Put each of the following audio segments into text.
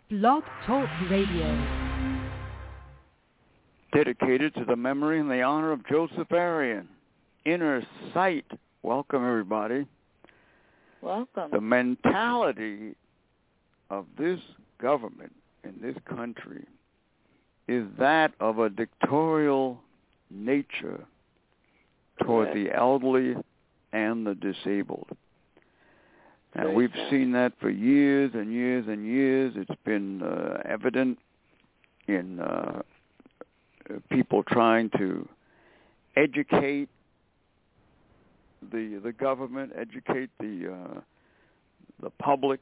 Blog Talk Radio. Dedicated to the memory and the honor of Joseph Arian. Inner Sight. Welcome, everybody. Welcome. The mentality of this government in this country is that of a dictatorial nature toward the elderly and the disabled. And we've seen that for years and years and years. It's been evident in people trying to educate the government, educate the public,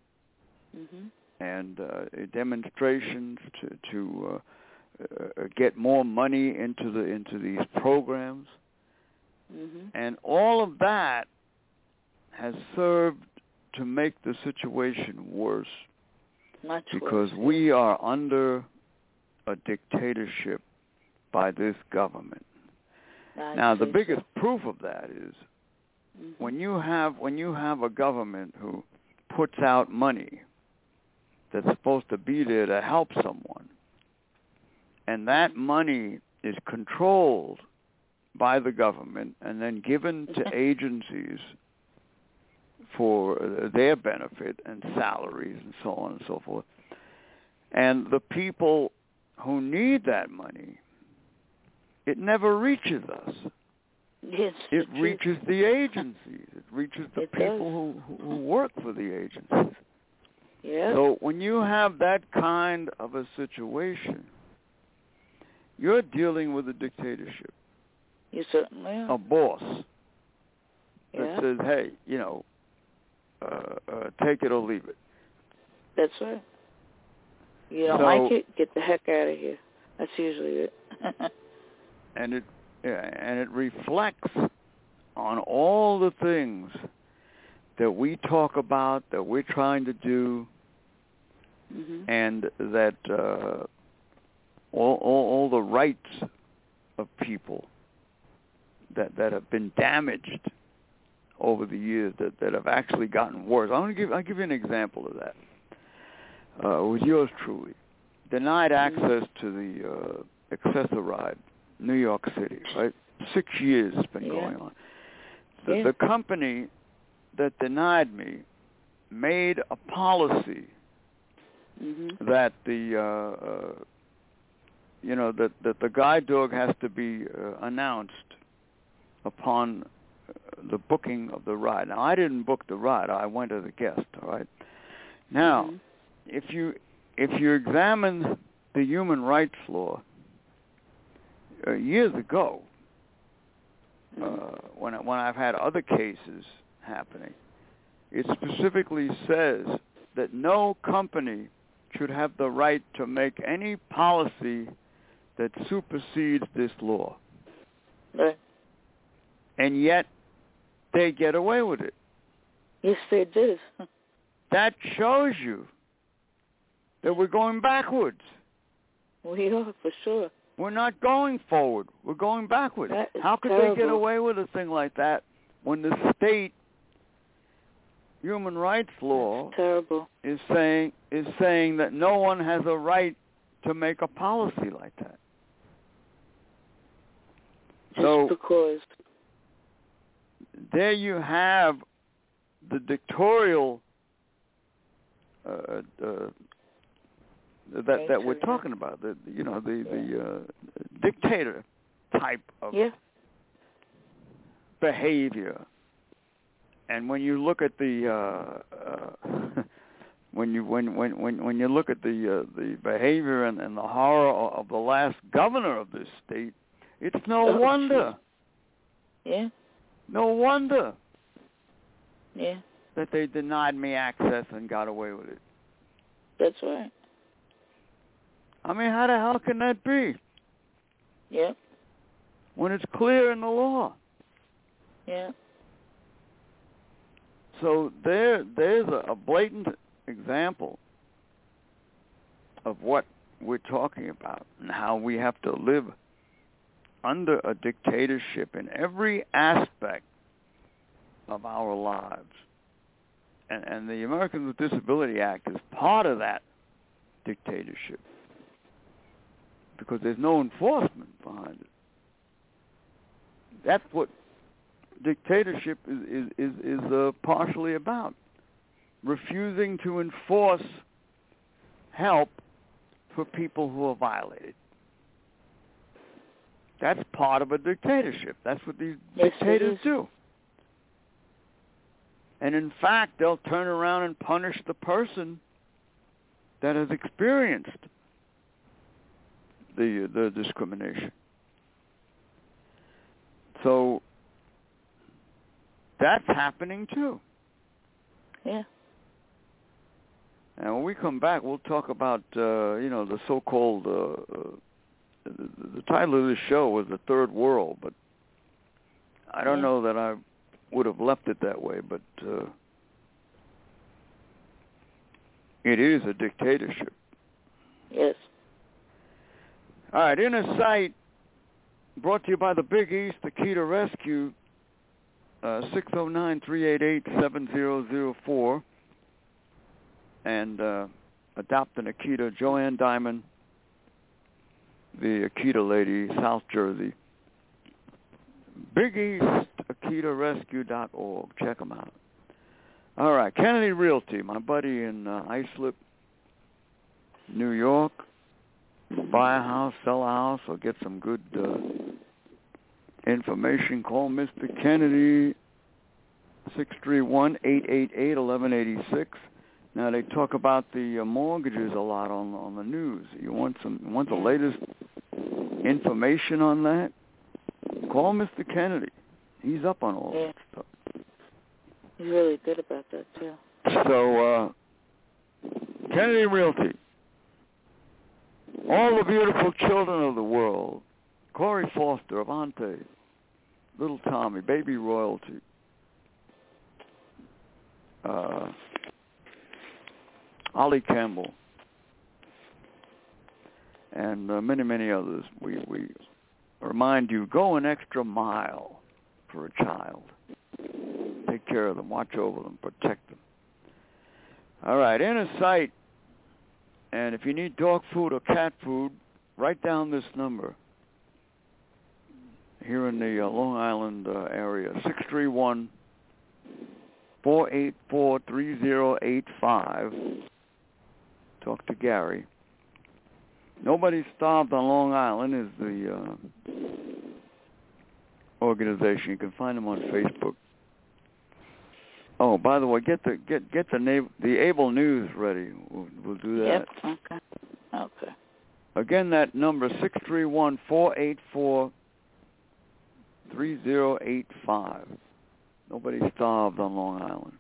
and demonstrations to get more money into these programs, and all of that has served to make the situation worse. Much because worse. We are under a dictatorship by this government. Now, the biggest proof of that is when you have a government who puts out money that's supposed to be there to help someone, and that money is controlled by the government and then given to agencies for their benefit and salaries and so on and so forth. And the people who need that money, it never reaches us. Yes, it reaches the agencies. It reaches the people who work for the agencies. Yeah. So when you have that kind of a situation, you're dealing with a dictatorship. You certainly are. A boss that says, hey, take it or leave it. That's right. You don't like it, get the heck out of here. That's usually it. and it reflects on all the things that we talk about, that we're trying to do, and that all the rights of people that have been damaged over the years, that have actually gotten worse. I'll give you an example of that. With yours truly, denied access to the Access-A-Ride, New York City, right? 6 years it's been going on. The company that denied me made a policy that that the guide dog has to be announced upon the booking of the ride. Now, I didn't book the ride. I went as a guest, all right? Now, if you examine the human rights law, years ago, when I've had other cases happening, it specifically says that no company should have the right to make any policy that supersedes this law. Right. And yet, they get away with it. Yes, they did. That shows you that we're going backwards. We are, for sure. We're not going forward. We're going backwards. How could terrible. they get away with a thing like that when the state human rights law is saying that no one has a right to make a policy like that? Just because. There you have the dictatorial that we're talking about. The dictator type of behavior. And when you look at the when you look at the behavior and the horror of the last governor of this state, it's no wonder. Yeah. No wonder. Yeah. That they denied me access and got away with it. That's right. I mean, how the hell can that be? Yeah. When it's clear in the law. Yeah. So there's a blatant example of what we're talking about and how we have to live under a dictatorship in every aspect of our lives. And the Americans with Disability Act is part of that dictatorship because there's no enforcement behind it. That's what dictatorship is partially about. Refusing to enforce help for people who are violated. That's part of a dictatorship. That's what these dictators do. And in fact, they'll turn around and punish the person that has experienced the discrimination. So that's happening too. Yeah. And when we come back, we'll talk about the so-called the title of this show was The Third World, but I don't know that I would have left it that way, but it is a dictatorship. Yes. All right, Inner Sight, brought to you by the Big East, the Key to Rescue, 609-388-7004, and Adopt an Akita, Joanne Diamond, the Akita lady, South Jersey. BigEastAkitaRescue.org. Check them out. All right, Kennedy Realty, my buddy in Islip, New York. Buy a house, sell a house, or get some good information. Call Mr. Kennedy, 631-888-1186. Now they talk about the mortgages a lot on the news. You want the latest information on that? Call Mr. Kennedy. He's up on all that stuff. He's really good about that too. So Kennedy Realty. All the beautiful children of the world. Corey Foster, Avante, Little Tommy, Baby Royalty. Ollie Campbell, and many, many others. We remind you, go an extra mile for a child. Take care of them, watch over them, protect them. All right, Inner Sight, and if you need dog food or cat food, write down this number here in the Long Island area, 631-484-3085. Talk to Gary. Nobody's Starved on Long Island is the organization. You can find them on Facebook. Oh, by the way, get the Able News ready. We'll do that. Yep. Okay. Again, that number 631-484-3085. Nobody's Starved on Long Island.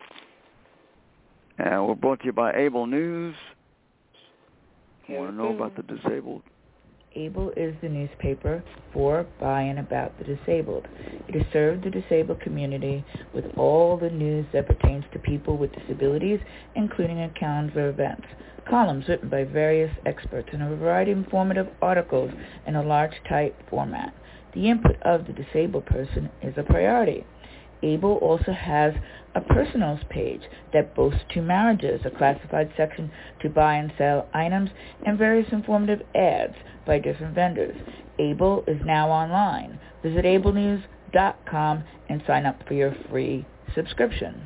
And we're brought to you by Able News. You want to know about the disabled? Able is the newspaper for, by, and about the disabled. It has served the disabled community with all the news that pertains to people with disabilities, including a calendar of events, columns written by various experts, and a variety of informative articles in a large type format. The input of the disabled person is a priority. Able also has a personals page that boasts 2 marriages, a classified section to buy and sell items, and various informative ads by different vendors. Able is now online. Visit ablenews.com and sign up for your free subscription.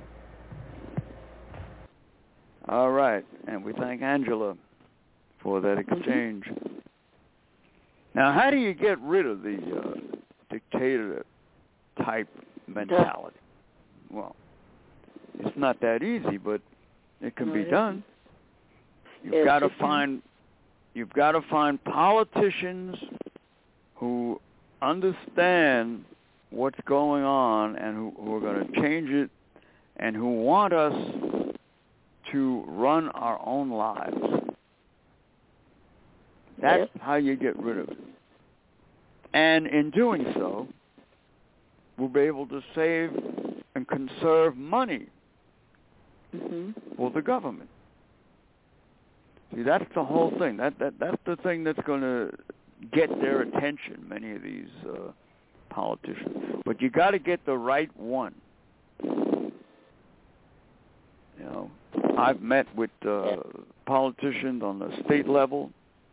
All right, and we thank Angela for that exchange. Now, how do you get rid of the dictator-type mentality? Well, it's not that easy, but it can be done. You've got to find politicians who understand what's going on and who are going to change it and who want us to run our own lives. That's how you get rid of it. And in doing so, we'll be able to save and conserve money for the government. See, that's the whole thing. That's the thing that's going to get their attention, many of these politicians. But you got to get the right one. You know, I've met with politicians on the state level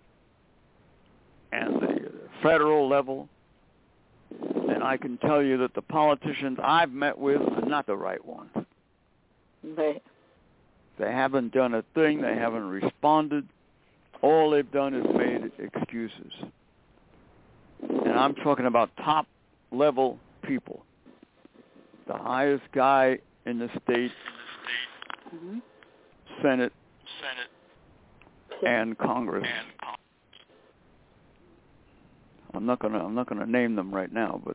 and the federal level, and I can tell you that the politicians I've met with are not the right ones. Right. They haven't done a thing. They haven't responded. All they've done is made excuses. And I'm talking about top-level people. The highest guy in the state, Senate, and Congress. I'm not gonna name them right now, but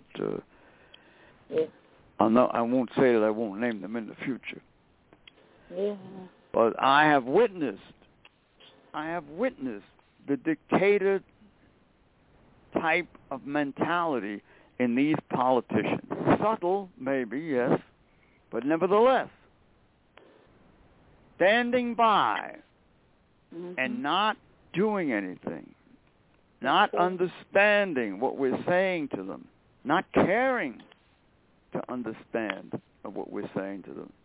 I won't say that I won't name them in the future. Yeah. But I have witnessed the dictator type of mentality in these politicians. Subtle, maybe, yes, but nevertheless, standing by and not doing anything, not understanding what we're saying to them, not caring to understand what we're saying to them.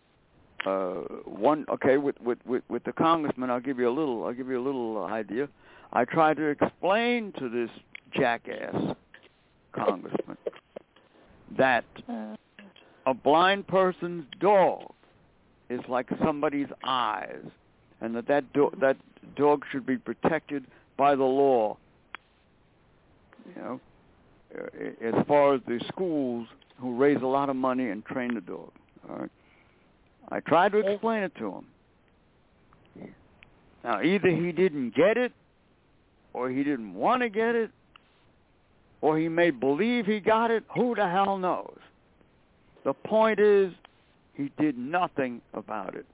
With the congressman, I'll give you a little idea. I tried to explain to this jackass congressman that a blind person's dog is like somebody's eyes, and that dog should be protected by the law. You know, as far as the schools who raise a lot of money and train the dog. All right. I tried to explain it to him. Now, either he didn't get it, or he didn't want to get it, or he may believe he got it. Who the hell knows? The point is, he did nothing about it.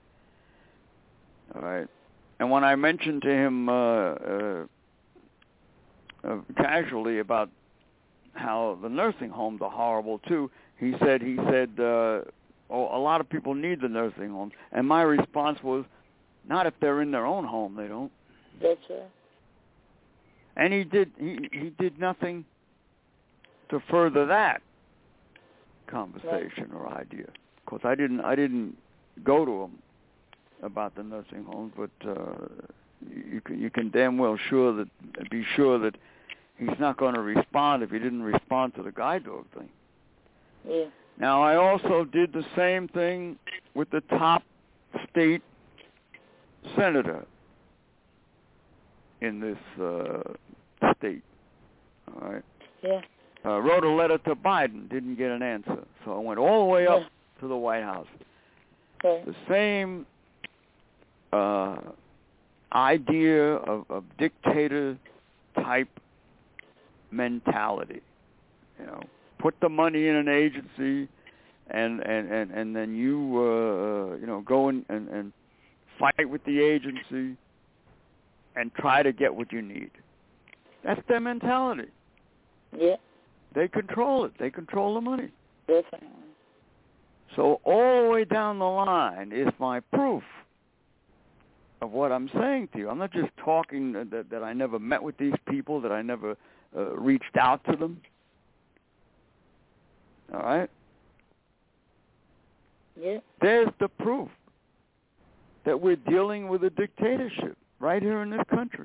All right. And when I mentioned to him casually about how the nursing homes are horrible too, he said, a lot of people need the nursing homes. And my response was, not if they're in their own home, they don't. That's right. And he did nothing to further that conversation or idea. Of course, I didn't go to him about the nursing homes, but you can damn well be sure that he's not going to respond if he didn't respond to the guide dog thing. Yeah. Now, I also did the same thing with the top state senator in this state. All right. Yeah. Wrote a letter to Biden, didn't get an answer. So I went all the way up to the White House. Okay. The same idea of dictator-type mentality. You know, put the money in an agency, and then you go and fight with the agency and try to get what you need. That's their mentality. Yeah. They control it. They control the money. Definitely. So all the way down the line is my proof of what I'm saying to you. I'm not just talking that I never met with these people, that I never reached out to them. All right? Yeah. There's the proof that we're dealing with a dictatorship right here in this country.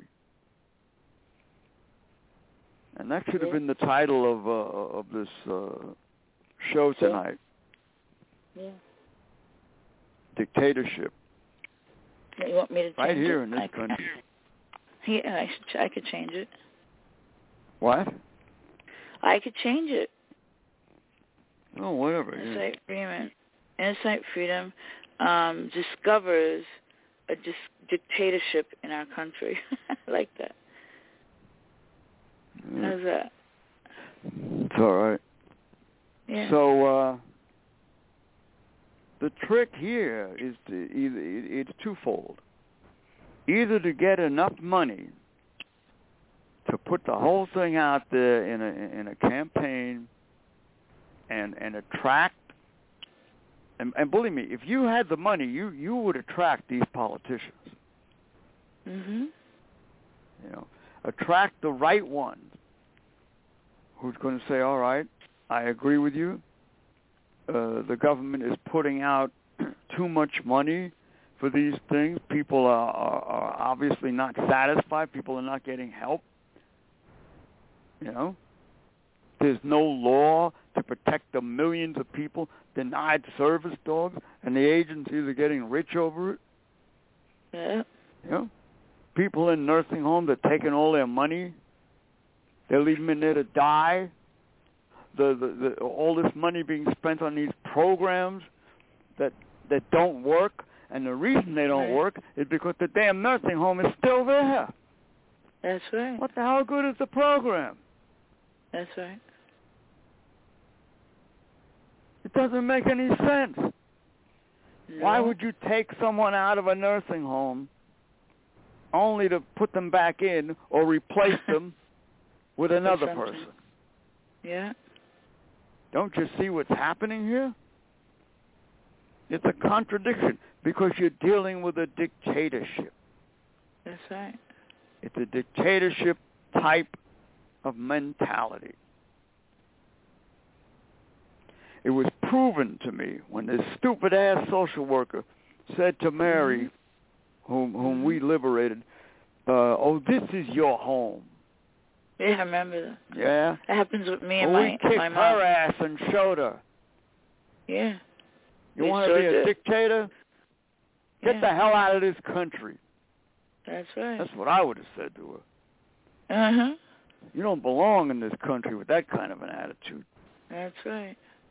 And that should have been the title of this show tonight. Yeah. Dictatorship. You want me to change it? Right here in this country. Yeah, I could change it. What? I could change it. Oh, whatever. Insight Freedom discovers a dictatorship in our country. I like that. How's that? It's all right. Yeah. So the trick here is it's twofold. Either to get enough money to put the whole thing out there in a campaign and attract, and believe me, if you had the money, you would attract these politicians. Mm-hmm. You know, attract the right ones who's going to say, all right, I agree with you. The government is putting out too much money for these things. People are obviously not satisfied. People are not getting help. You know, there's no law to protect the millions of people denied service dogs, and the agencies are getting rich over it. Yeah. You know, people in nursing homes are taking all their money. They're leaving them in there to die. All this money being spent on these programs that don't work, and the reason they don't work is because the damn nursing home is still there. That's right. What the hell good is the program? That's right. It doesn't make any sense. No. Why would you take someone out of a nursing home only to put them back in or replace them with another person? Yeah. Don't you see what's happening here? It's a contradiction because you're dealing with a dictatorship. That's right. It's a dictatorship type of mentality. It was proven to me when this stupid-ass social worker said to Mary, whom we liberated, oh, this is your home. Yeah, I remember that. Yeah? That happens with me and we my kicked mom. her ass and showed her. Yeah. You want to be a dictator? Get the hell out of this country. That's right. That's what I would have said to her. Uh-huh. You don't belong in this country with that kind of an attitude. That's right.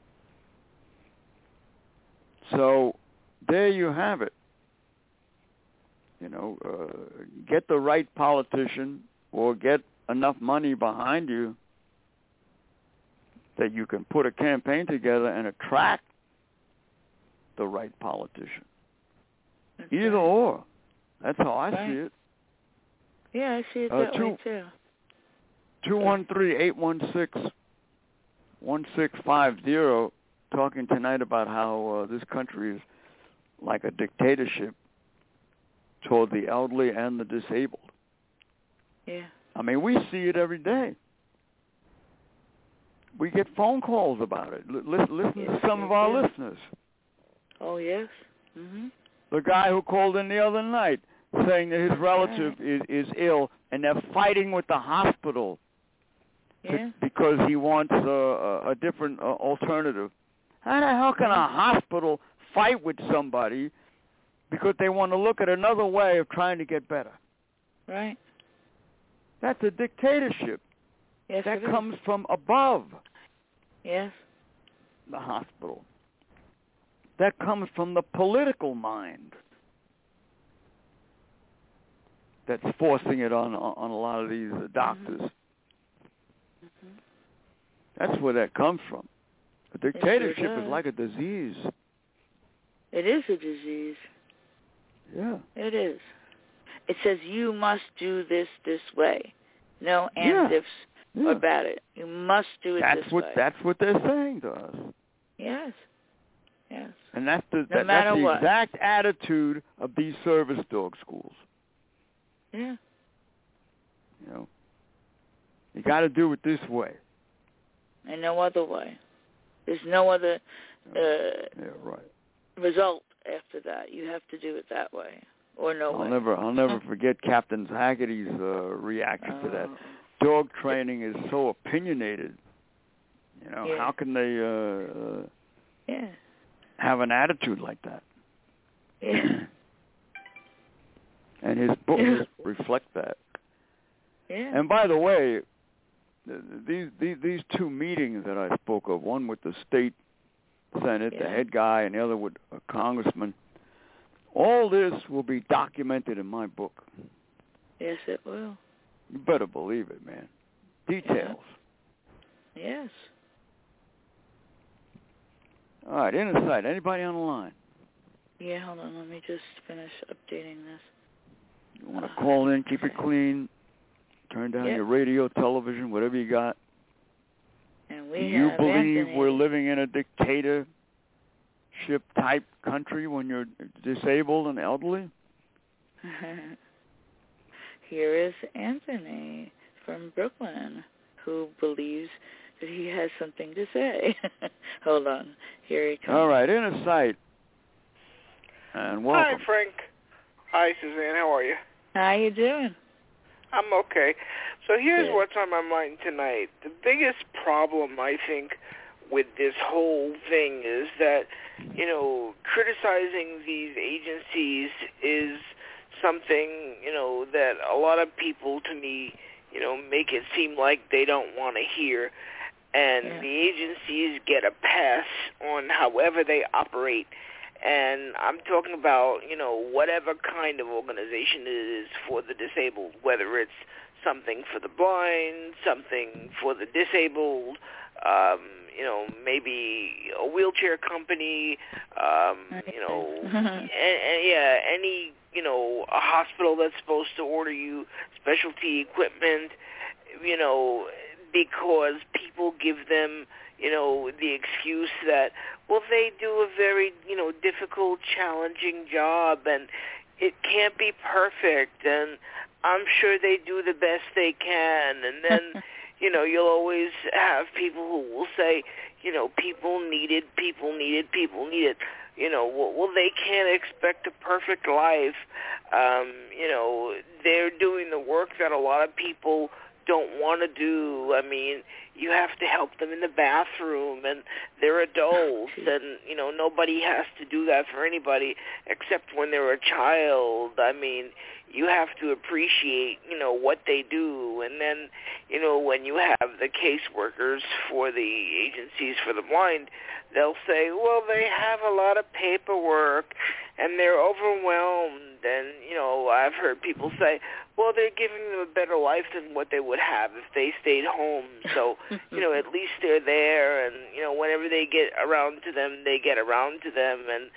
So there you have it. You know, get the right politician or get enough money behind you that you can put a campaign together and attract the right politician. That's Either right. or. That's how I see it. Yeah, I see it that way too. 213-816-1650, talking tonight about how this country is like a dictatorship toward the elderly and the disabled. Yeah. I mean, we see it every day. We get phone calls about it. Listen to some of our listeners. Oh, yes. Mm-hmm. The guy who called in the other night saying that his relative is ill, and they're fighting with the hospital because he wants a different alternative. How the hell can a hospital fight with somebody because they want to look at another way of trying to get better? Right. That's a dictatorship. Yes, that comes from above. Yes. The hospital. That comes from the political mind that's forcing it on a lot of these doctors. Mm-hmm. That's where that comes from. A dictatorship is like a disease. It is a disease. Yeah. It is. It says you must do this way. No ands-ifs about it. You must do it this way. That's what they're saying to us. Yes. Yes. And that's the what. exact attitude of these service dog schools. Yeah. You know, you got to do it this way. And no other way. There's no other result after that. You have to do it that way, or no way. I'll never forget Captain Haggerty's reaction to that. Dog training is so opinionated. You know, how can they have an attitude like that? Yeah. And his books reflect that. Yeah. And by the way, these two meetings that I spoke of, one with the state senate, the head guy, and the other with a congressman, all this will be documented in my book. Yes, it will. You better believe it, man. Details. Yeah. Yes. All right, Inner Sight. Anybody on the line? Yeah, hold on. Let me just finish updating this. You want to call in, keep it clean, turn down your radio, television, whatever you got. And Do you believe we're living in a dictatorship-type country when you're disabled and elderly? Here is Anthony from Brooklyn, who believes that he has something to say. Hold on. Here he comes. All right, Inner Sight. And welcome. Hi, Frank. Hi, Suzanne. How are you? How you doing? I'm okay. So here's what's on my mind tonight. The biggest problem, I think, with this whole thing is that, criticizing these agencies is something, that a lot of people, to me, make it seem like they don't want to hear. And the agencies get a pass on however they operate. And I'm talking about, whatever kind of organization it is for the disabled, whether it's something for the blind, something for the disabled, maybe a wheelchair company, any, a hospital that's supposed to order you specialty equipment, because people give them, the excuse that, well, they do a very, difficult, challenging job, and it can't be perfect, and I'm sure they do the best they can. And then, you'll always have people who will say, people need it. Well, they can't expect a perfect life. They're doing the work that a lot of people don't want to do. I mean, you have to help them in the bathroom, and they're adults, and, nobody has to do that for anybody except when they're a child. I mean, you have to appreciate, what they do. And then, when you have the caseworkers for the agencies for the blind, they'll say, well, they have a lot of paperwork, and they're overwhelmed. And, I've heard people say, well, they're giving them a better life than what they would have if they stayed home. So, at least they're there, and, whenever they get around to them, they get around to them. And,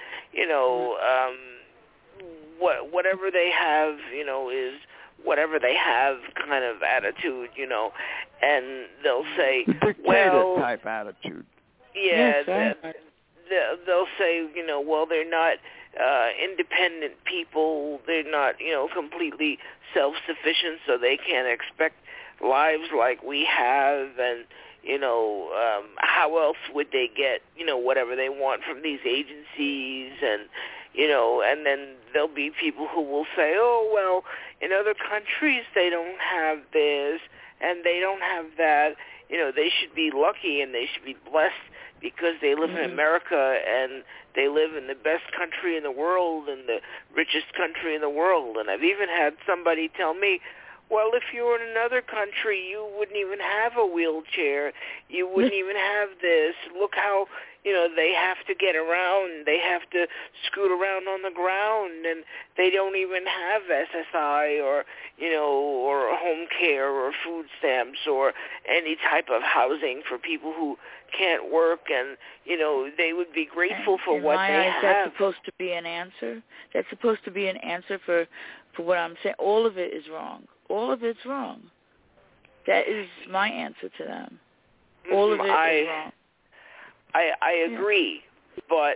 whatever they have, is whatever they have kind of attitude, and they'll say, dictator-type attitude. Yeah, they'll say, well, they're not independent people. They're not, completely self-sufficient, so they can't expect lives like we have. And, how else would they get, whatever they want from these agencies? And, and then there'll be people who will say, oh, well, in other countries they don't have this and they don't have that. They should be lucky and they should be blessed because they live in America and they live in the best country in the world and the richest country in the world. And I've even had somebody tell me, well, if you were in another country, you wouldn't even have a wheelchair. You wouldn't even have this. Look how, they have to get around. They have to scoot around on the ground, and they don't even have SSI or, or home care or food stamps or any type of housing for people who can't work. And, they would be grateful for what they have. That's supposed to be an answer? That's supposed to be an answer for what I'm saying? All of it is wrong. All of it's wrong. That is my answer to them. All of it is wrong. I agree, but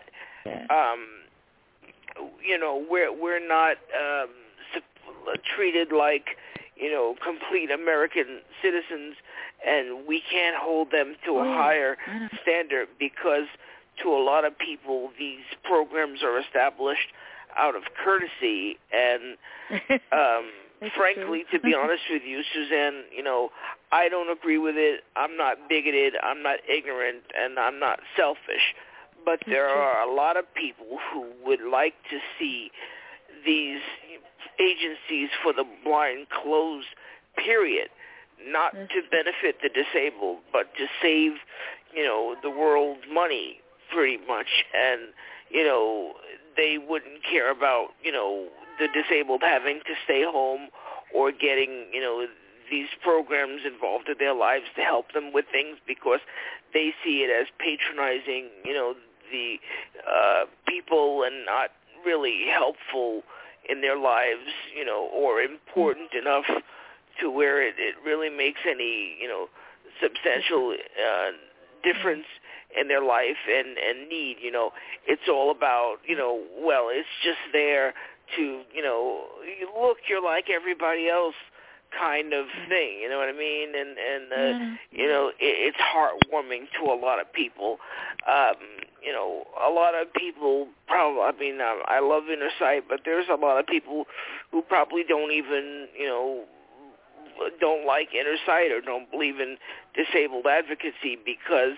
we're not treated like complete American citizens, and we can't hold them to a higher standard because to a lot of people these programs are established out of courtesy and. Frankly, to be honest with you, Suzanne, I don't agree with it. I'm not bigoted, I'm not ignorant, and I'm not selfish. But there are a lot of people who would like to see these agencies for the blind closed, period. Not to benefit the disabled, but to save, the world money, pretty much. And, they wouldn't care about, the disabled having to stay home or getting, these programs involved in their lives to help them with things because they see it as patronizing, the people and not really helpful in their lives, or important enough to where it really makes any, substantial difference in their life and need. It's all about, well, it's just there to, look, you're like everybody else kind of thing, you know what I mean? And it's heartwarming to a lot of people. a lot of people probably, I love Inner Sight, but there's a lot of people who probably don't even, don't like Inner Sight or don't believe in disabled advocacy because,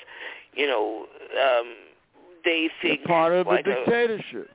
they think they're part of like the dictatorship.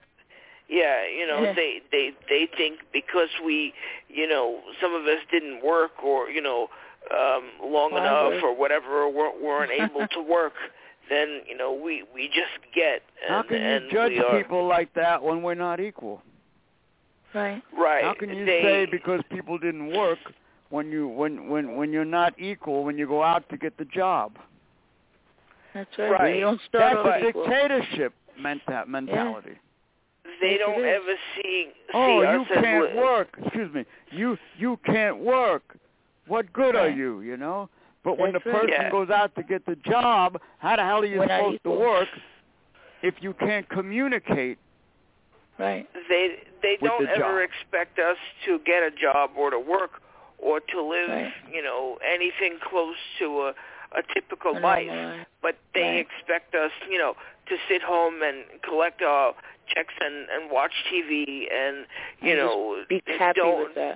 They think because we, some of us didn't work or, long enough or whatever, or weren't able to work, then, we just get. How can you judge people like that when we're not equal? Right. Right. How can you say because people didn't work when you're not equal when you go out to get the job? That's right. You don't start That's a equal. dictatorship mentality. They don't ever see you us can't work. Excuse me. You can't work. What good are you? But when the person goes out to get the job, how the hell are you supposed to work if you can't communicate? Right. They don't ever expect us to get a job or to work or to live, anything close to a typical life. But they expect us, to sit home and collect our checks and watch TV and be happy with that.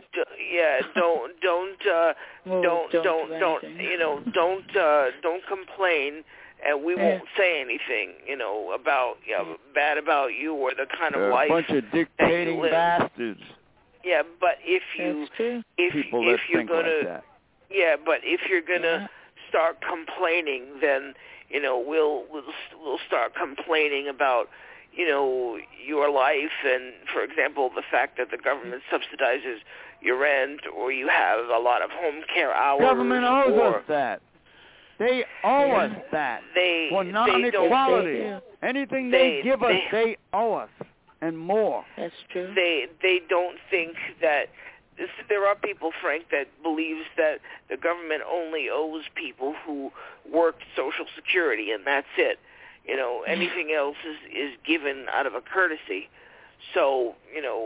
Don't complain, and we won't say anything, about bad about you or the kind of life. A bunch of dictating bastards. Yeah, but if you're gonna start complaining, then we'll start complaining about your life and, for example, the fact that the government subsidizes your rent or you have a lot of home care hours. Government owes us that. They owe us that for non-equality. Anything they give us, they owe us and more. That's true. They don't think that. There are people, Frank, that believes that the government only owes people who worked Social Security, and that's it. Anything else is given out of a courtesy. So,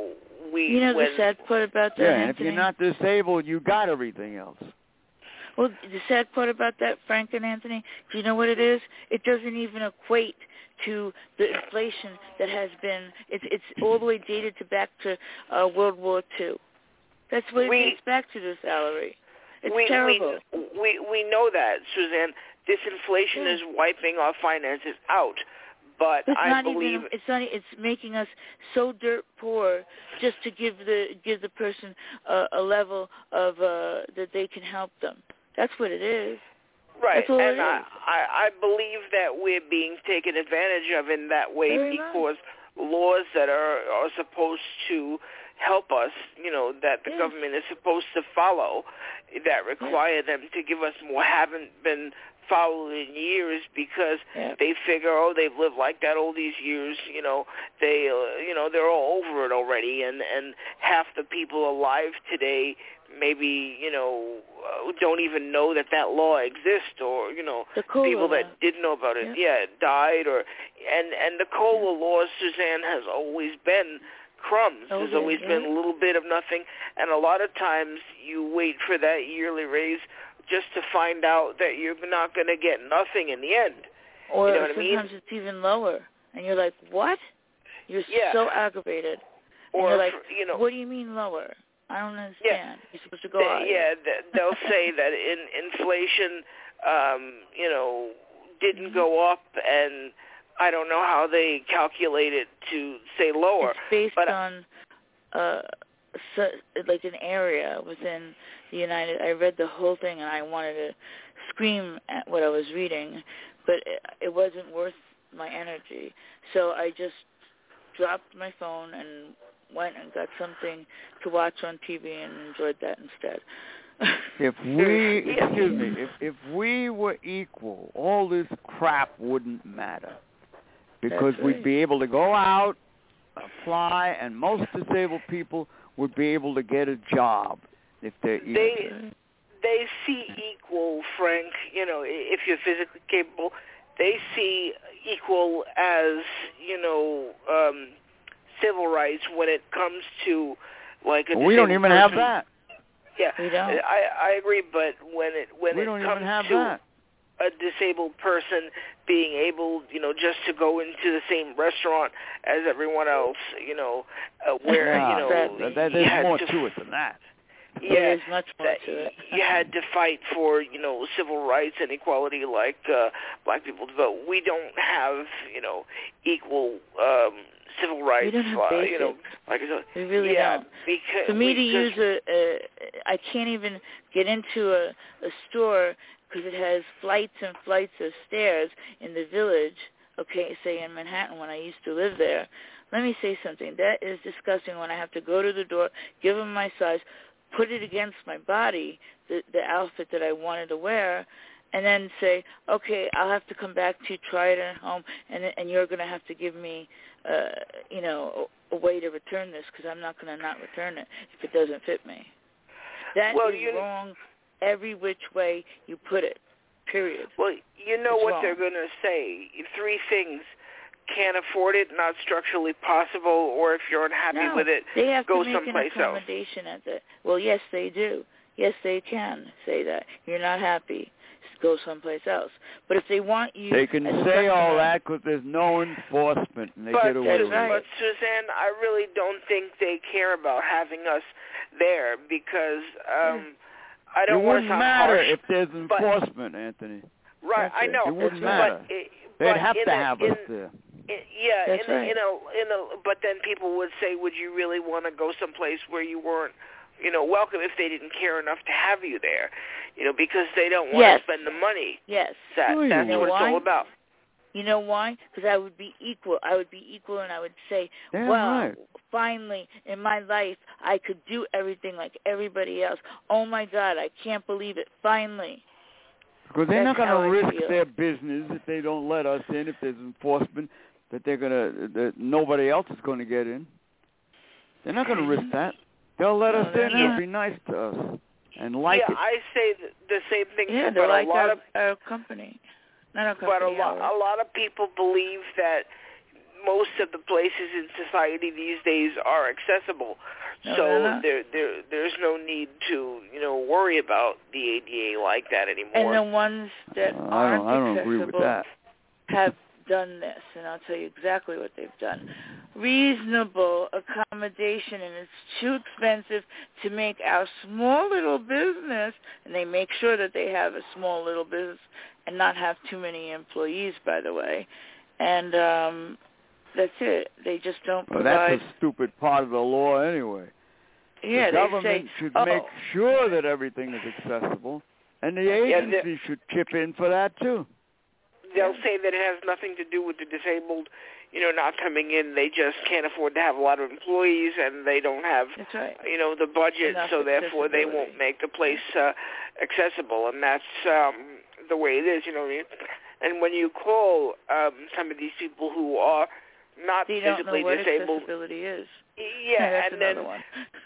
the sad part about that, and if you're not disabled, you got everything else. Well, the sad part about that, Frank and Anthony, do you know what it is? It doesn't even equate to the inflation that has been. It's all the way dated back to World War II. That's what it dates back to, the salary. It's terrible. We know that, Suzanne. This inflation is wiping our finances out. But I believe it's making us so dirt poor just to give the person a level of that they can help them. That's what it is. Right, That's all and it is. I believe that we're being taken advantage of in that way because laws that are supposed to help us, that the government is supposed to follow, that require them to give us more, haven't been followed in years because they figure, they've lived like that all these years, they're all over it already, and half the people alive today maybe, don't even know that law exists, or, people that didn't know about it, died, and the COLA law, Suzanne, has always been crumbs. There's always been a little bit of nothing, and a lot of times you wait for that yearly raise just to find out that you're not going to get nothing in the end. Or you know what sometimes it's even lower, and you're like, what? You're so aggravated. And or you're like, what do you mean lower? I don't understand. You're supposed to go out. They'll say that inflation, didn't go up, and I don't know how they calculate it to say lower. It's based on like an area within the United. I read the whole thing, and I wanted to scream at what I was reading, but it wasn't worth my energy. So I just dropped my phone and went and got something to watch on TV and enjoyed that instead. If we were equal, all this crap wouldn't matter. Because we'd be able to go out, apply, and most disabled people would be able to get a job if they're equal. They see equal, Frank, if you're physically capable. They see equal as, civil rights when it comes to, like, a disabled we don't even person. have that. Yeah, we don't. I agree, but when it we don't comes even have to that. a disabled person being able, just to go into the same restaurant as everyone else, where, there's more to it than that. Yeah, there's much more to it. You had to fight for, civil rights and equality like black people to vote. We don't have, equal civil rights. We don't have basics. We really don't. Because for me to use I can't even get into a store because it has flights and flights of stairs in the village, okay, say in Manhattan when I used to live there. Let me say something. That is disgusting when I have to go to the door, give them my size, put it against my body, the outfit that I wanted to wear, and then say, okay, I'll have to come back to try it at home, and you're going to have to give me, a way to return this because I'm not going to not return it if it doesn't fit me. That is wrong every which way you put it, period. Well, it's what wrong. they're going to say. 3 things. Can't afford it, not structurally possible, or if you're unhappy with it, they have go to make someplace an accommodation else. At that. Well, yes, they do. Yes, they can say that. You're not happy. Go someplace else. But if they want you... They can say all that because there's no enforcement, and they get away with it. But, Suzanne, I really don't think they care about having us there because I don't want to sound matter harsh, if there's enforcement, Anthony. Right, I know. It wouldn't matter. They'd have to have us there. But then people would say, would you really want to go someplace where you weren't, welcome if they didn't care enough to have you there, because they don't want to spend the money. Yes. That's what it's all about. You know why? Because I would be equal. I would be equal, and I would say, finally, in my life, I could do everything like everybody else. Oh, my God, I can't believe it. Finally. Because they're not going to risk their business if they don't let us in, if there's enforcement, that nobody else is going to get in. They're not going to risk that. They'll let us in and be nice to us and like it. Yeah, I say the same thing. Yeah, they're like our company. Not our company. But a lot of people believe that most of the places in society these days are accessible. So there's no need to, worry about the ADA like that anymore. And the ones that aren't I don't accessible agree with that. have done this, and I'll tell you exactly what they've done. Reasonable accommodation, and it's too expensive to make our small little business, and they make sure that they have a small little business and not have too many employees, by the way. And that's it. They just don't provide... Well, that's a stupid part of the law anyway. Yeah, the government should make sure that everything is accessible, and the agency should chip in for that too. They'll say that it has nothing to do with the disabled, not coming in. They just can't afford to have a lot of employees, and they don't have, the budget, so therefore they won't make the place accessible, and that's the way it is, And when you call some of these people who are not physically disabled, accessibility is. Yeah, that's and then one.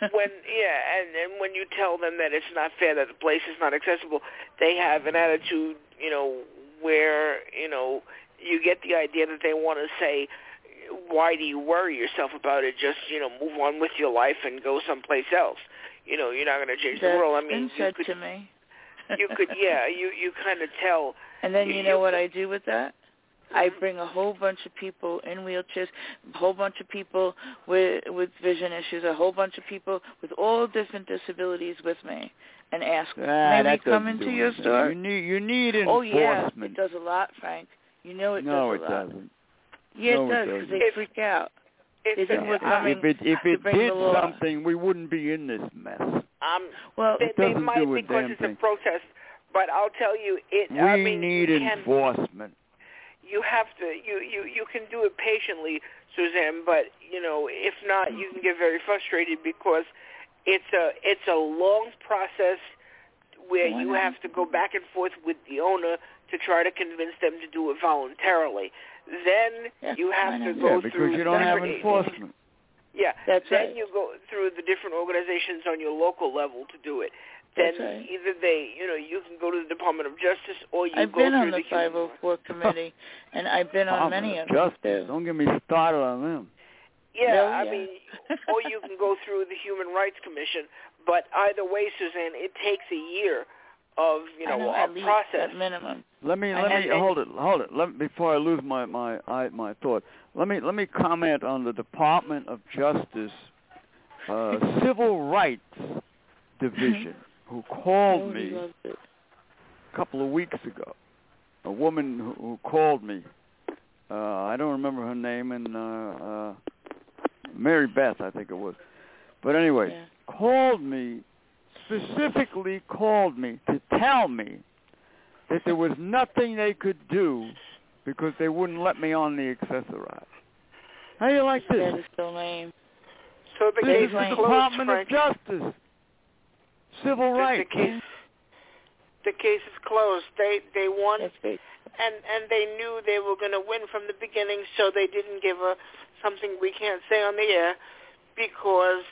when you tell them that it's not fair that the place is not accessible, they have an attitude, where you get the idea that they want to say, why do you worry yourself about it? Just move on with your life and go someplace else. You're not going to change the world. I mean, said to me. you could, you kind of tell. And then you know what I do with that? I bring a whole bunch of people in wheelchairs, a whole bunch of people with vision issues, a whole bunch of people with all different disabilities with me, and ask, may we come into your store? You need enforcement. Oh, yeah, it does a lot, Frank. You know it does a lot. No, it doesn't. Yeah, it does, because they freak out. They think we're coming if it bring did the law. something, we wouldn't be in this mess. Well, they might do a because damn it's thing. a protest, but I'll tell you, We need enforcement. You have to. You can do it patiently, Suzanne. But if not, you can get very frustrated because it's a long process where you have to go back and forth with the owner to try to convince them to do it voluntarily. Then you have to go through because you don't have enforcement. Yeah, that's then right. you go through the different organizations on your local level to do it. Then either you can go to the Department of Justice or you I've go been through on the 504 committee, and I've been on many of them. Justice. Don't get me started on them. Yeah, I mean, or you can go through the Human Rights Commission. But either way, Suzanne, it takes a year a process. At minimum. Let me hold it. Before I lose my thought. Let me comment on the Department of Justice Civil Rights Division, who called me a couple of weeks ago. A woman who called me. I don't remember her name, and Mary Beth, I think it was. But anyway, specifically called me to tell me that there was nothing they could do because they wouldn't let me on the Accessorize. How do you like this? That is so lame. So the case is closed, Department of Justice, Civil Rights. The case is closed. They won, and they knew they were going to win from the beginning, so they didn't give something we can't say on the air because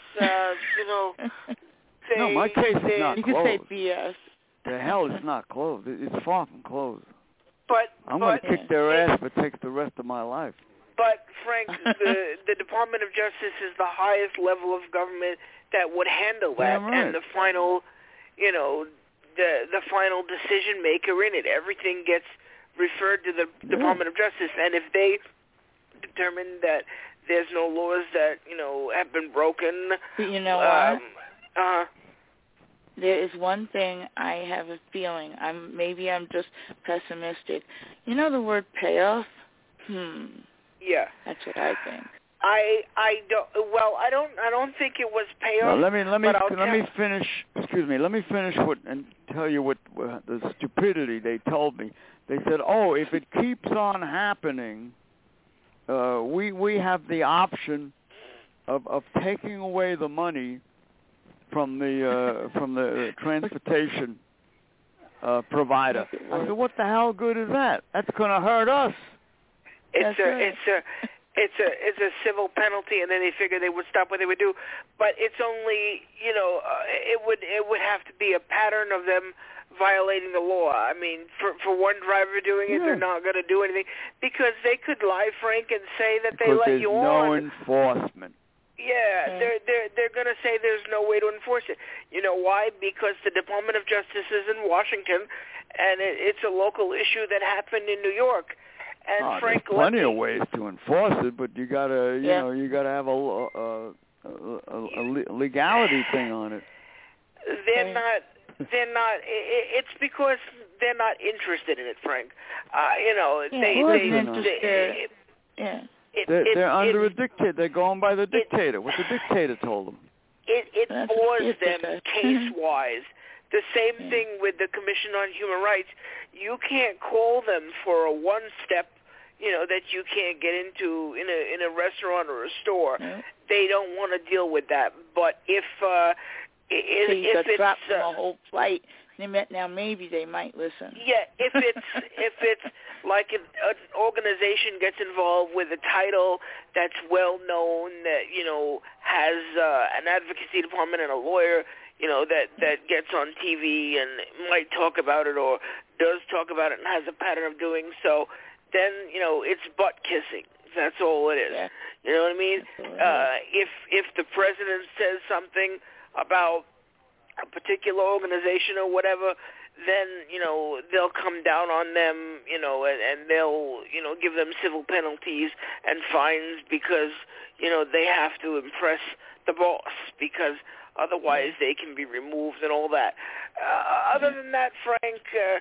No, my case is not closed. You can say BS. The hell, it's not closed. It's far from closed. But I'm going to kick their ass if it takes the rest of my life. But, Frank, the Department of Justice is the highest level of government that would handle that, right. and the final, the final decision maker in it. Everything gets referred to the Department of Justice, and if they determine that there's no laws that have been broken, you know what? There is one thing I have a feeling. Maybe I'm just pessimistic. You know the word payoff? Yeah. That's what I think. I don't think it was payoff. Well, let me finish. Excuse me. Let me finish and tell you what the stupidity they told me. They said, "Oh, if it keeps on happening, we have the option of taking away the money from the transportation provider." I said, "What the hell good is that? That's going to hurt us." It's a civil penalty, and then they figured they would stop what they would do. But it's only it would have to be a pattern of them violating the law. I mean, for one driver doing it, they're not going to do anything because they could lie, Frank, and say that they let you on. There's no enforcement. Yeah, they're going to say there's no way to enforce it. You know why? Because the Department of Justice is in Washington, and it's a local issue that happened in New York. And Frank, there's plenty of ways to enforce it, but you gotta, you gotta have a legality thing on it. They're not. It's because they're not interested in it, Frank. They're under a dictator. They're going by the dictator. What the dictator told them. It bores them case-wise. The same thing with the Commission on Human Rights. You can't call them for a one-step, that you can't get into in a restaurant or a store. They don't want to deal with that. But if it's dropped from a whole flight, now maybe they might listen. Yeah, if it's like an organization gets involved with a title that's well known, that has an advocacy department and a lawyer, that gets on TV and might talk about it or does talk about it and has a pattern of doing so, then, it's butt kissing. That's all it is. Yeah. You know what I mean? If the president says something about a particular organization or whatever, then, they'll come down on them, and they'll, give them civil penalties and fines because, they have to impress the boss because otherwise they can be removed and all that. Other than that, Frank,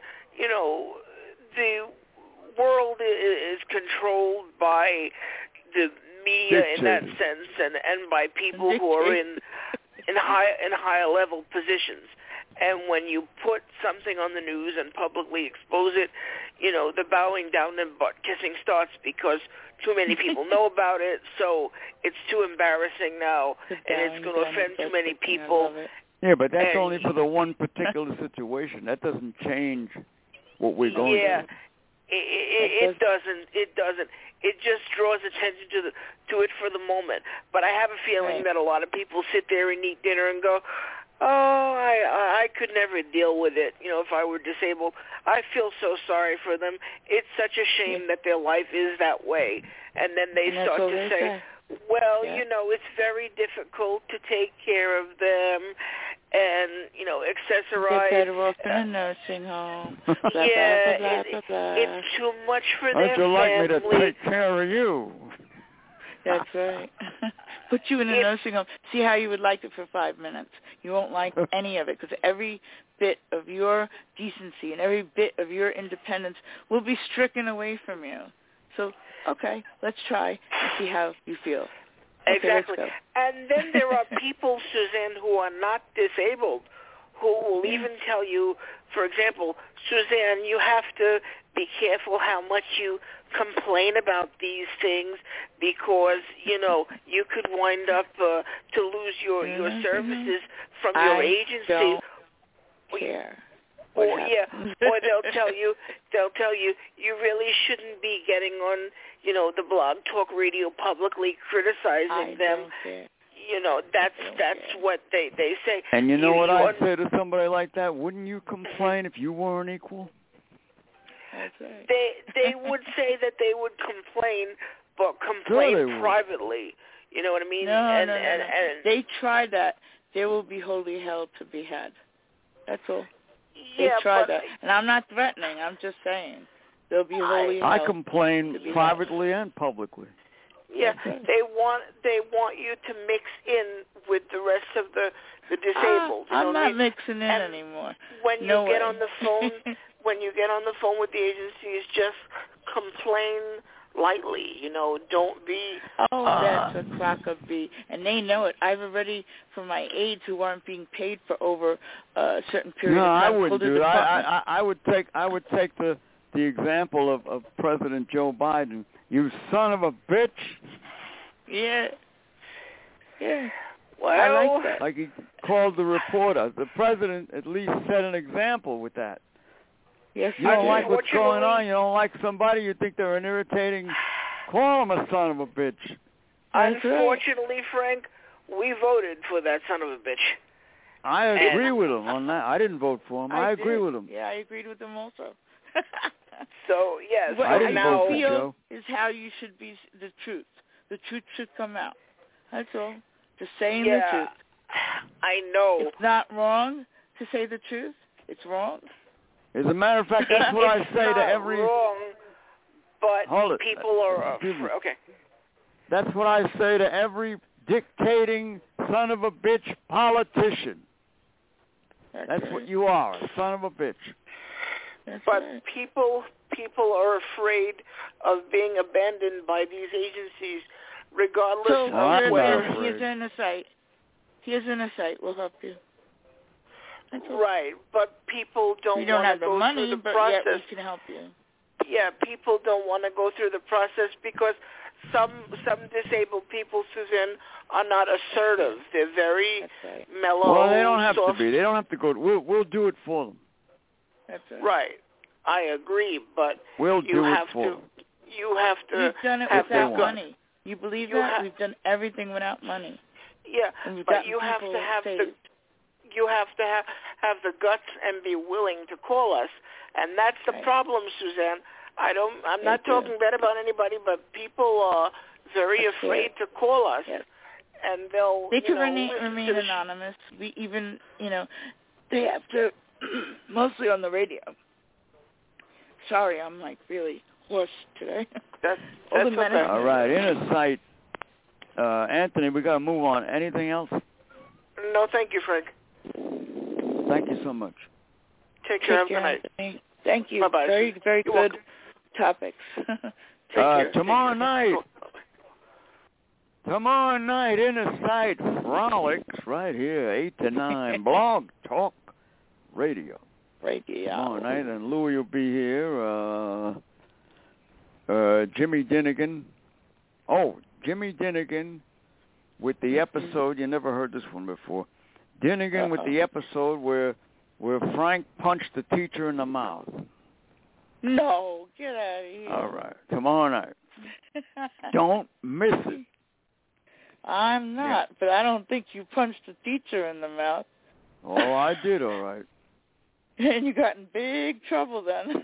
the world is controlled by the media in that sense and by people who are in higher level positions. And when you put something on the news and publicly expose it, the bowing down and butt kissing starts because too many people know about it, so it's too embarrassing now, and it's going to offend too many people. Yeah, but that's only for the one particular situation. That doesn't change what we're going through. Yeah, it doesn't. It just draws attention to it for the moment. But I have a feeling that a lot of people sit there and eat dinner and go, "Oh, I could never deal with it, if I were disabled. I feel so sorry for them. It's such a shame that their life is that way." And then they start to say, well, it's very difficult to take care of them. and, accessorize. They're better off in a nursing home. Blah, yeah, blah, blah, blah. It's too much for their family. How'd you like me to take care of you? That's right. Put you in a nursing home. See how you would like it for 5 minutes. You won't like any of it because every bit of your decency and every bit of your independence will be stricken away from you. So, okay, let's try and see how you feel. Okay, exactly. And then there are people, Suzanne, who are not disabled, who will even tell you, for example, Suzanne, you have to be careful how much you complain about these things because, you could wind up to lose your services from your agency. Don't care. Or they'll tell you you really shouldn't be getting on, the Blog Talk Radio publicly criticizing them. Don't care. That's what they say. And you know what I'd say to somebody like that? Wouldn't you complain if you weren't equal? That's right. They would say that they would complain, but complain privately. You know what I mean? No, and they tried that. There will be holy hell to be had. That's all. They tried that. And I'm not threatening. I'm just saying. There'll be holy hell. I complain privately and publicly. Yeah, they want you to mix in with the rest of the disabled. I'm not mixing in anymore. When you get on the phone, with the agencies, just complain lightly. Don't be. That's a crock of B, and they know it. I've already, for my aides who aren't being paid for over a certain period of time. No, I wouldn't do that. I would take the example of President Joe Biden. You son of a bitch. Yeah. Well, I like that. Like he called the reporter. The president at least set an example with that. Yes, you don't like what's going on. You don't like somebody. You think they're an irritating. Call him a son of a bitch. Unfortunately, Frank, we voted for that son of a bitch. I agree with him on that. I didn't vote for him. I agree with him. Yeah, I agreed with him also. So, yes. I didn't vote for Joe. Is how you should be the truth. The truth should come out. That's all. Just saying the truth. I know. It's not wrong to say the truth. It's wrong. As a matter of fact, that's what I say to every... It's not wrong, but people are... Okay. That's what I say to every dictating son of a bitch politician. That's what you are, a son of a bitch. But people are afraid of being abandoned by these agencies, regardless of whether... Here's an insight. We'll help you. Right, but people don't want to go through the process. Yet we can help you. Yeah, people don't want to go through the process because some disabled people, Susan, are not assertive. They're very mellow. Well, they don't have to be. They don't have to go. We'll do it for them. That's right. I agree, but we'll do it for them. You have to. We've done it without money. You believe that? We've done everything without money. Yeah, but you have to have have the guts and be willing to call us, and that's the problem, Suzanne. I'm not talking bad about anybody, but people are very afraid to call us, and they can remain anonymous. We even, they have to mostly on the radio. Sorry, I'm like really hoarse today. That's okay. All right, Inner Sight. Anthony, we got to move on. Anything else? No, thank you, Frank. Thank you so much. Take care. Have a good night. Thank you. Bye-bye. Very, very good welcome. Topics. Tomorrow night, Inner Sight Frolics right here, 8 to 9, Blog Talk Radio. Tomorrow night, and Louie will be here. Jimmy Dinnigan. Jimmy Dinnigan with the episode. You never heard this one before. Dinnigan with the episode where Frank punched the teacher in the mouth. No, get out of here. All right, tomorrow night. Don't miss it. I'm not, but I don't think you punched the teacher in the mouth. Oh, I did, all right. And you got in big trouble then.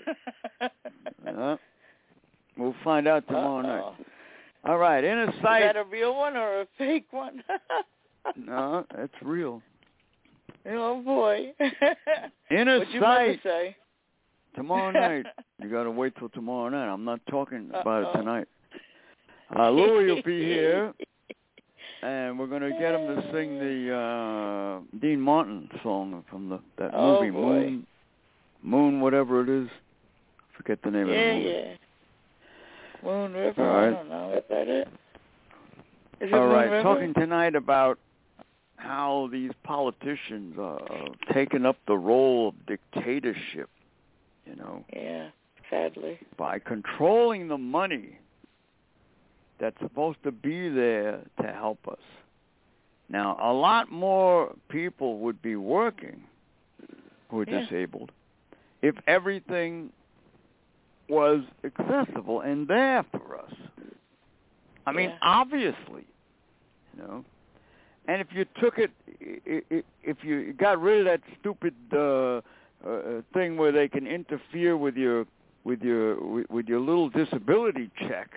We'll find out tomorrow night. All right, Inner Sight. Is that a real one or a fake one? No, it's real. Oh, boy. Inner What'd you sight. say? Tomorrow night. You got to wait till tomorrow night. I'm not talking about it tonight. Louis will be here, and we're going to get him to sing the Dean Martin song from that movie, boy. Moon, whatever it is. I forget the name of the movie. Yeah. Moon River, right. I don't know. Is that it? Is it All right, Moon River? talking tonight about how these politicians are taking up the role of dictatorship, Yeah, sadly. by controlling the money that's supposed to be there to help us. Now, a lot more people would be working who are disabled if everything was accessible and there for us. I mean, obviously, And if you took it, if you got rid of that stupid thing where they can interfere with your little disability check,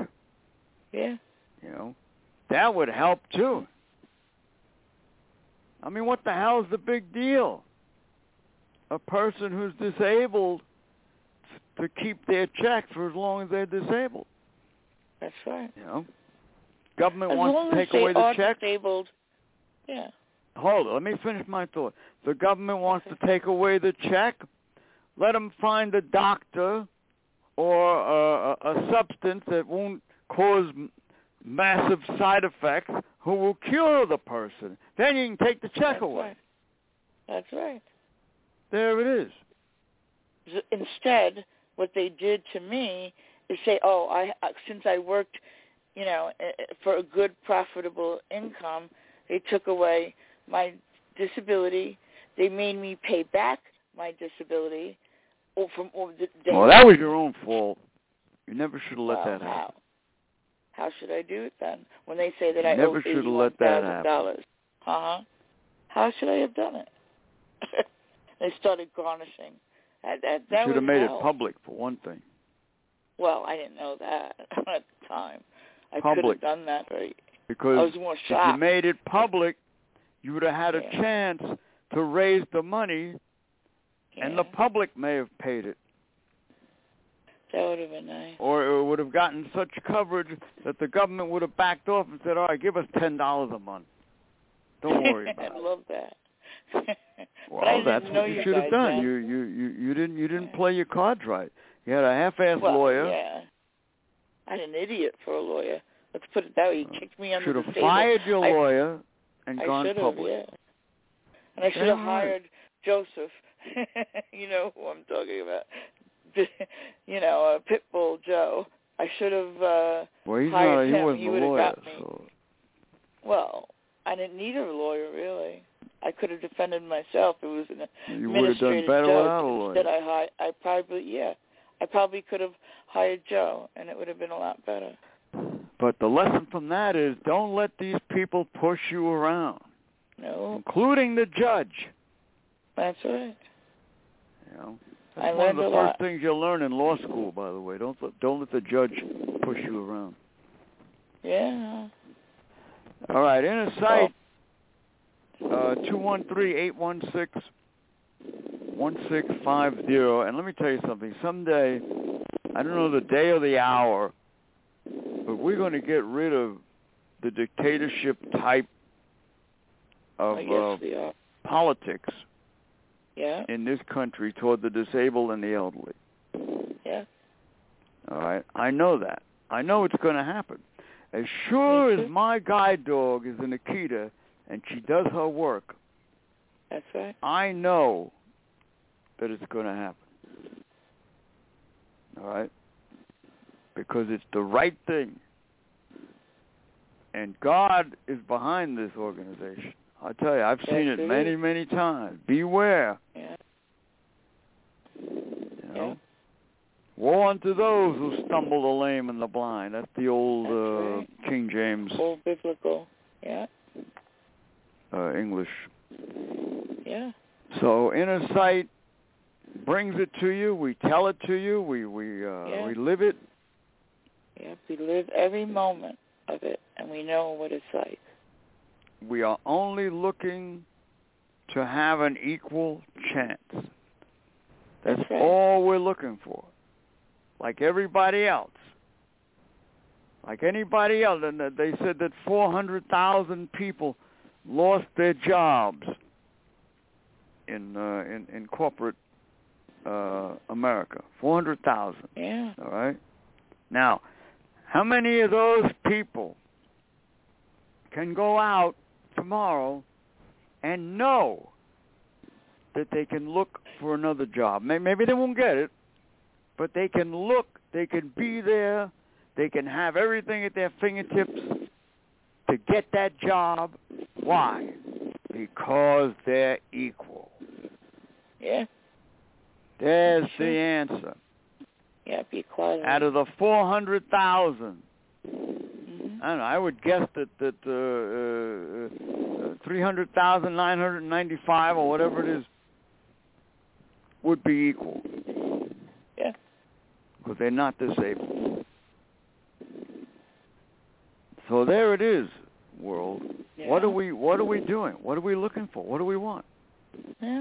that would help too. I mean, what the hell is the big deal? A person who's disabled to keep their check for as long as they're disabled. That's right. Government wants to take away the check. Disabled. Yeah. Hold on, let me finish my thought. The government wants to take away the check. Let them find a doctor or a substance that won't cause massive side effects who will cure the person. Then you can take the check away. Right. That's right. There it is. Instead, what they did to me is say, since I worked, for a good, profitable income, they took away my disability. They made me pay back my disability. Well, that was your own fault. You never should have let that happen. How should I do it then? When they say that I never owe should have let that happen. How should I have done it? They started garnishing. That you should have made hell. it public, for one thing. Well, I didn't know that at the time. I public. could have done that. Right? Because I was more shocked. if you made it public, you would have had a chance to raise the money, and the public may have paid it. That would have been nice. Or it would have gotten such coverage that the government would have backed off and said, all right, give us $10 a month. Don't worry about it. I love that. Well, that's what you should have done. You didn't play your cards right. You had a half-assed lawyer. Yeah. I had an idiot for a lawyer. Let's put it that way. He kicked me under the table. Should have fired your lawyer and gone public. Yeah. And I should have hired Joseph. You know who I'm talking about. Pitbull Joe. I should have hired him. He wasn't he a would lawyer. have got me. So. Well, I didn't need a lawyer, really. I could have defended myself. It was an you would have done better without a lawyer. Instead, I probably could have hired Joe, and it would have been a lot better. But the lesson from that is don't let these people push you around. No. Including the judge. That's right. That's one of the first things you'll learn in law school, by the way. Don't let the judge push you around. Yeah. All right, Inner Sight, 213-816-1650. And let me tell you something. Someday, I don't know the day or the hour, but we're going to get rid of the dictatorship type of politics in this country toward the disabled and the elderly. Yeah. All right. I know that. I know it's going to happen. As sure as my guide dog is an Akita and she does her work, that's right. I know that it's going to happen. All right? Because it's the right thing. And God is behind this organization. I tell you, I've seen it many, many times. Beware. Yeah. You know? Woe unto those who stumble the lame and the blind. That's the old King James. Old biblical, English. Yeah. So Inner Sight brings it to you. We tell it to you. We live it. Yeah, we live every moment of it, and we know what it's like. We are only looking to have an equal chance. That's right. all we're looking for. Like everybody else. Like anybody else. And they said that 400,000 people lost their jobs in corporate America. 400,000. Yeah. All right? Now, how many of those people can go out tomorrow and know that they can look for another job? Maybe they won't get it, but they can look, they can be there, they can have everything at their fingertips to get that job. Why? Because they're equal. Yeah. There's the answer. Yeah, be quiet. Out of the 400,000, mm-hmm. I don't know, I would guess that 300,995 or whatever it is would be equal. Yeah. Because they're not disabled. So there it is, world. Yeah. What are we doing? What are we looking for? What do we want? Yeah.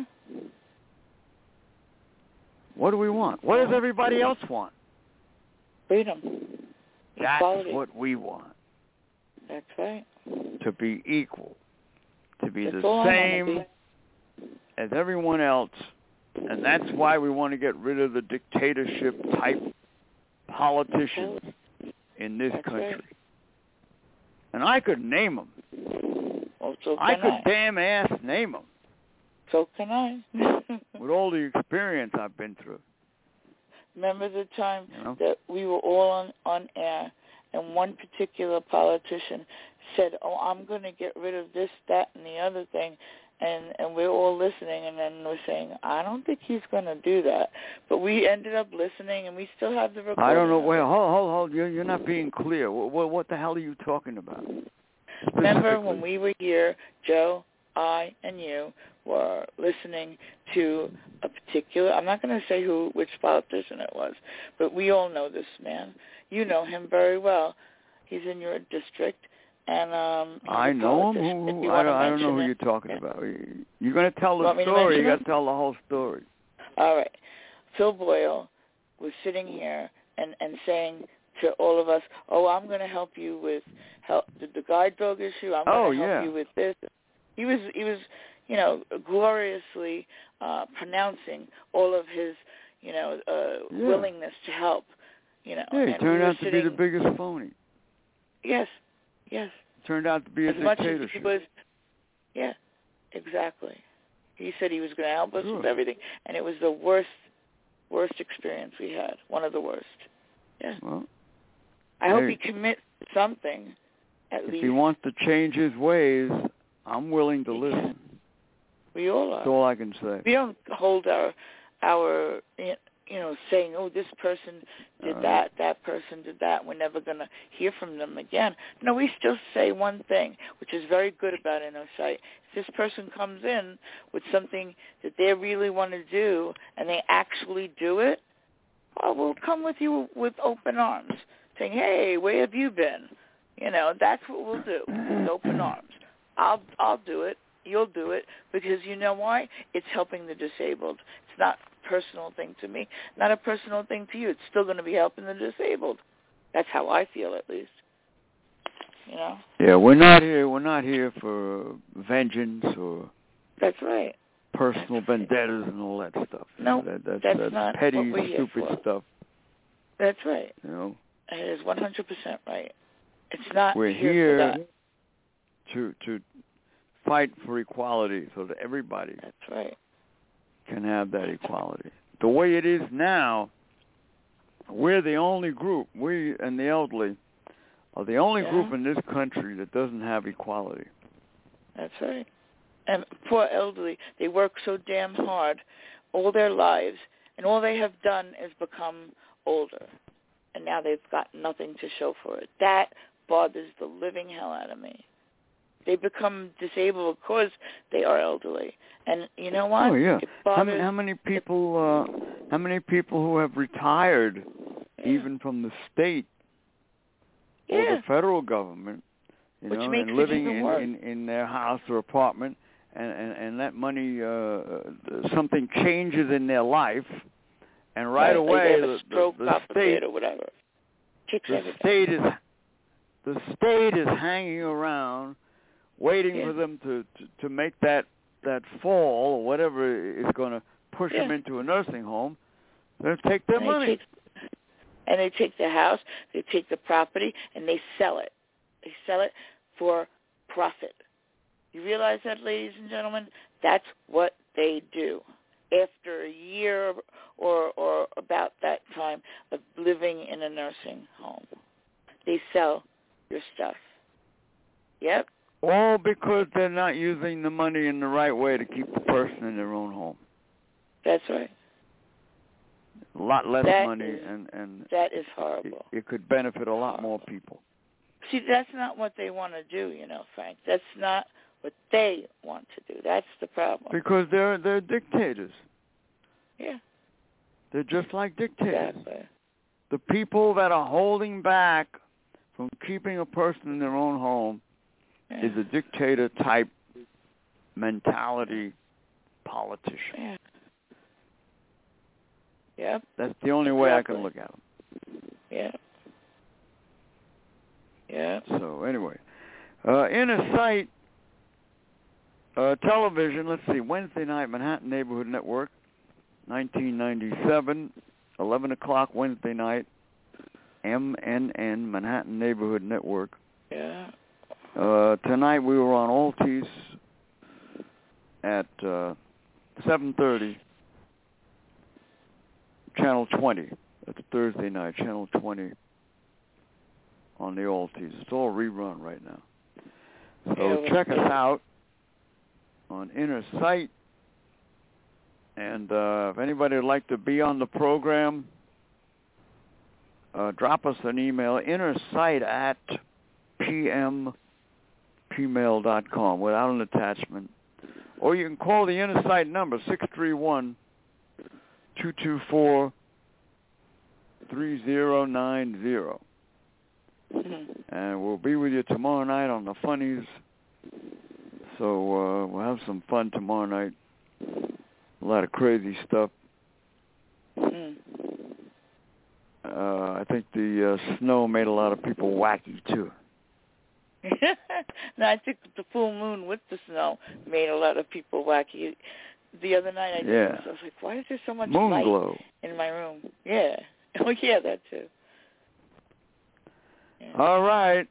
What do we want? What does everybody else want? Freedom. That's Equality. what we want. That's right. To be equal. To be That's the same as everyone else. And that's why we want to get rid of the dictatorship-type politicians in this country. Right. And I could name them. Well, so I could damn ass name them. So can I. With all the experience I've been through. Remember the time that we were all on air and one particular politician said, I'm going to get rid of this, that, and the other thing, and we're all listening, and then we're saying, I don't think he's going to do that. But we ended up listening, and we still have the recording. I don't know. Wait, hold. You're not being clear. What the hell are you talking about? Remember when we were here, Joe, I, and you were listening to a particular, I'm not going to say which politician it was, but we all know this man. You know him very well. He's in your district. And I know him. I don't know who you're talking about. You're going to tell the story. You got to tell the whole story. All right. Phil Boyle was sitting here and saying to all of us, I'm going to help you with the guide dog issue. I'm going to help you with this. He was gloriously pronouncing all of his, willingness to help. He turned out to be the biggest phony. Yes. Turned out to be a dictatorship. Yeah, exactly. He said he was going to help us with everything, and it was the worst experience we had. One of the worst. Yeah. Well, I hope he commits to something, at least. If he wants to change his ways, I'm willing to listen. We all are. That's all I can say. We don't hold our saying, this person did that person did that, we're never going to hear from them again. No, we still say one thing, which is very good about InnoSight. If this person comes in with something that they really want to do and they actually do it, we'll come with you with open arms, saying, hey, where have you been? That's what we'll do, with open arms. I'll do it. You'll do it, because you know why? It's helping the disabled. It's not a personal thing to me, not a personal thing to you. It's still going to be helping the disabled. That's how I feel, at least. Yeah, we're not here for vengeance or that's right. Personal vendettas and all that stuff. No, that's not petty, what we're here stupid for. stuff. That's right. It is 100% right. It's not. We're here to fight for equality so that everybody can have that equality. The way it is now, we're the only group, we and the elderly are the only group in this country that doesn't have equality. That's right. And poor elderly, they work so damn hard all their lives, and all they have done is become older. And now they've got nothing to show for it. That bothers the living hell out of me. They become disabled because they are elderly, and you know what? Oh yeah. How many people who have retired, even from the state or the federal government, Which and makes living it even worse. in their house or apartment, and that money, something changes in their life, and right away the state or whatever. The state is hanging around, waiting for them to make that fall or whatever is going to push them into a nursing home. They'll take their money. They take the house, they take the property, and they sell it. They sell it for profit. You realize that, ladies and gentlemen? That's what they do. After a year or about that time of living in a nursing home, they sell your stuff. Yep. All because they're not using the money in the right way to keep the person in their own home. That's right. A lot less money, and that is horrible. It could benefit a lot more people. See, that's not what they want to do, Frank. That's not what they want to do. That's the problem. Because they're dictators. Yeah. They're just like dictators. Exactly. The people that are holding back from keeping a person in their own home is a dictator-type mentality politician. Yeah. Yep. That's the only way I can look at them. Yeah. Yeah. So anyway, Inner Sight television. Let's see, Wednesday night, Manhattan Neighborhood Network, 1997, 11 o'clock Wednesday night, MNN, Manhattan Neighborhood Network. Yeah. Tonight we were on Altis at 7:30. Channel 20. That's Thursday night, Channel 20 on the Altis. It's all rerun right now. So check us out on Inner Sight. And if anybody would like to be on the program, drop us an email, innersight@pmail.com without an attachment. Or you can call the Inner Sight number, 631-224-3090. And we'll be with you tomorrow night on the Funnies. So we'll have some fun tomorrow night. A lot of crazy stuff. I think the snow made a lot of people wacky, too. No, I think the full moon with the snow made a lot of people wacky. The other night I was like, why is there so much moon light glow in my room? Yeah. Oh, yeah, that too. Yeah. All right.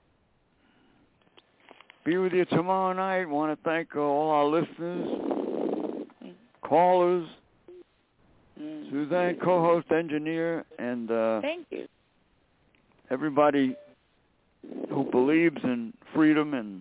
Be with you tomorrow night. Want to thank all our listeners, callers, Suzanne, co-host, engineer, and thank you. Everybody who believes in freedom and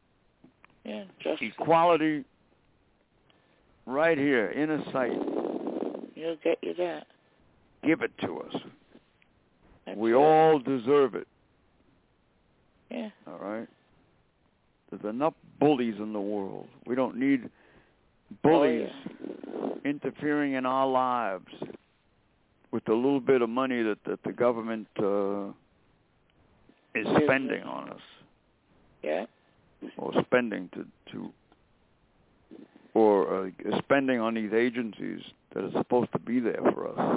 equality. Right here, Inner Sight. You'll get you that. Give it to us. We right. all deserve it. Yeah. All right? There's enough bullies in the world. We don't need bullies interfering in our lives with the little bit of money that the government is spending on us. Yeah. Or spending or spending on these agencies that are supposed to be there for us.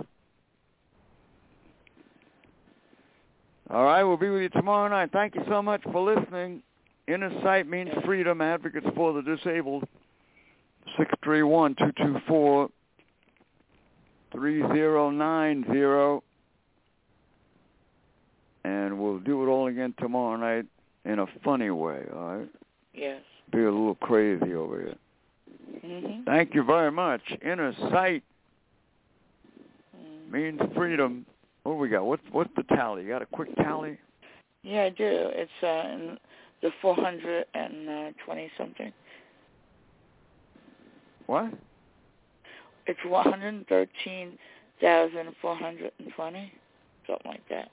All right, we'll be with you tomorrow night. Thank you so much for listening. Inner Sight means freedom, advocates for the disabled. 631-224-3090. And we'll do it all again tomorrow night in a funny way, all right? Yes. Be a little crazy over here. Mm-hmm. Thank you very much. Inner Sight means freedom. What do we got? What's the tally? You got a quick tally? Yeah, I do. It's in the 420-something. What? It's 113,420, something like that.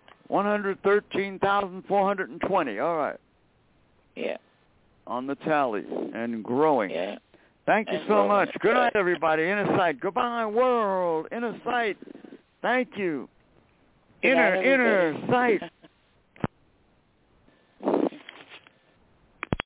113,420. All right. Yeah. On the tally and growing. Yeah. Thank you so much. Good night, everybody. Inner Sight. Goodbye, world. Inner Sight. Thank you. Inner Sight.